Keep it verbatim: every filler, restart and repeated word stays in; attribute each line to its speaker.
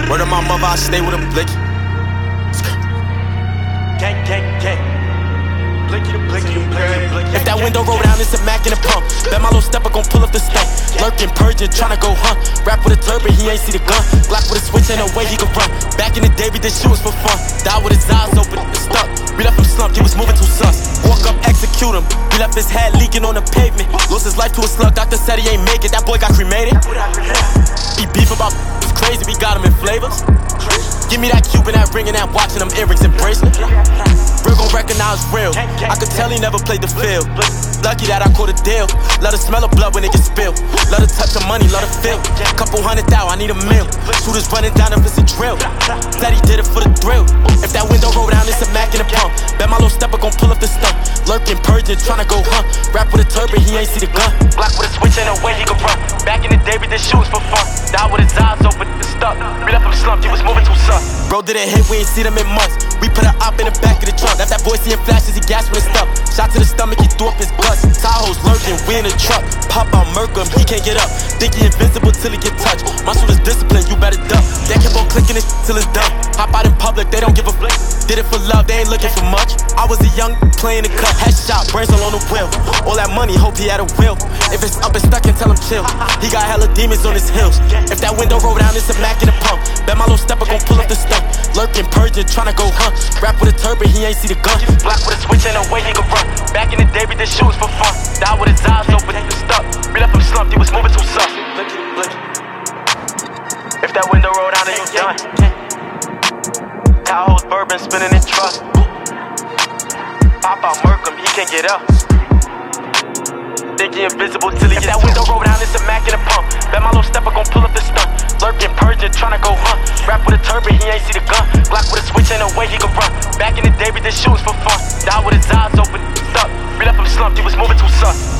Speaker 1: Word of my mother, I stay with a blicky. Gang, gang, gang. Blicky the blicky, blicky, blicky. If that window roll down, it's a Mac in a pump. Bet my little stepper gon' pull up the stump. Lurking, purging, tryna go hunt. Rap with a turban, he ain't see the gun. Glock with a switch, ain't no way he could run. Back in the day, we did shit was for fun. Die with his eyes open, stuck. We left him slumped, he was moving too sus. Walk up, execute him. We left his head leaking on the pavement. Lost his life to a slug, doctor said he ain't make it. That boy got cremated. He beef about it's crazy, we got him in flavors. Give me that Cuban, that ring, and that watch, and them earrings and bracelet. Real gon' recognize real. I could tell he never played the field. Lucky that I caught a deal. Let her smell of blood when it gets spilled. Let her touch the money, let her feel. Couple hundred thou, I need a meal. Shooters running down if it's a drill. Said he did it for the thrill. If that window roll down, it's a Mac in a pump. Bet my little stepper gon' pull up the stump. Lurking, purging, tryna go hunt. Rap with a turban, he ain't see the gun. Glock with a switch, ain't no way he could run. Back in the day, we did shit was for fun. Die with his eyes open, stuck. We left him slumped, he was moving too sus. Bro didn't hit, we ain't see them in months. We put a op in the back of the trunk. Left that boy seeing flashes, he gasped when it stuck. Shot to the stomach, he threw up his guts. Tahoe's lurking, we in the truck. Pop out, murk him, he can't get up. Think he invincible till he get touched. My shooter's discipline, you better duck. They keep on clicking it till it's done. Hop out in public, they don't give a flick. Did it for love, they ain't looking for much. I was a young playing the cut. Headshot, brains all on the wheel. All that money, hope he had a will. If it's up and stuck, and tell him chill. He got hella demons on his heels. If that window roll down, it's a Mac in a pump. Bet my little stepper gon' pull up the stump. Lurking, purging, tryna go hunt. Rap with a turban, he ain't see the gun. Block with a switch, ain't no way he could run. Back in the day, we did shit was for fun. Die with his eyes open, stuck. We left him slumped, he was moving too sus. If that window roll down, then you done. Tahoe's bourbon spinning in truck. Pop out, murk him, he can't get up. Think he invisible till he gets that window roll down, it's a Mac in a pump. Bet my little stepper gon' pull up the stump. Lurking, purging, tryna go hunt. Rap with a turban, he ain't see the gun. Glock with a switch, ain't no way he could run. Back in the day, we did shit was for fun. Die with his eyes open, stuck. We left him slumped, he was moving too sus.